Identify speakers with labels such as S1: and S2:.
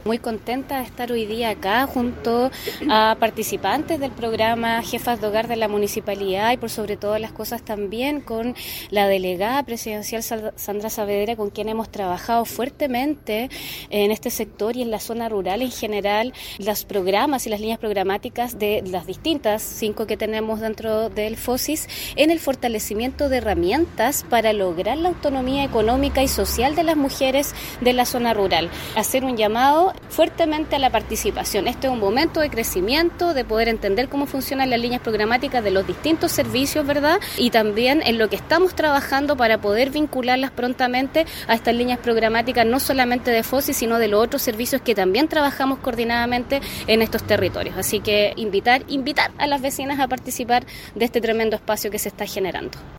S1: Muy contenta de estar hoy día acá junto a participantes del programa Jefas de Hogar de la Municipalidad y por sobre todas las cosas también con la delegada presidencial Sandra Saavedra, con quien hemos trabajado fuertemente en este sector y en la zona rural en general, los programas y las líneas programáticas de las distintas 5 que tenemos dentro del FOSIS en el fortalecimiento de herramientas para lograr la autonomía económica y social de las mujeres de la zona rural. Hacer un llamado fuertemente a la participación. Este es un momento de crecimiento, de poder entender cómo funcionan las líneas programáticas de los distintos servicios, ¿verdad? Y también en lo que estamos trabajando para poder vincularlas prontamente a estas líneas programáticas, no solamente de FOSIS, sino de los otros servicios que también trabajamos coordinadamente en estos territorios. Así que invitar a las vecinas a participar de este tremendo espacio que se está generando.